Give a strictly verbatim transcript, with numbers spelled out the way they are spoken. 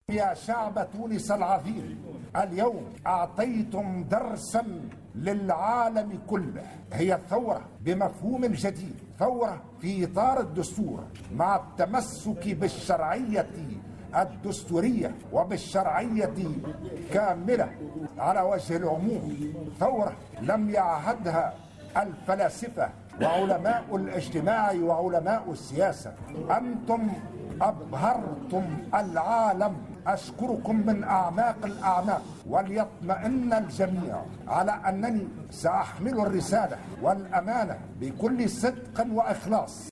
يا شعب تونس العظيم، اليوم أعطيتم درسا للعالم كله. هي الثورة بمفهوم جديد، ثورة في إطار الدستور مع التمسك بالشرعية الدستورية وبالشرعية كاملة على وجه العموم. ثورة لم يعهدها الفلاسفة وعلماء الاجتماع وعلماء السياسة. أنتم أبهرتم العالم. أشكركم من أعماق الأعماق، وليطمئن الجميع على أنني سأحمل الرسالة والأمانة بكل صدق وإخلاص.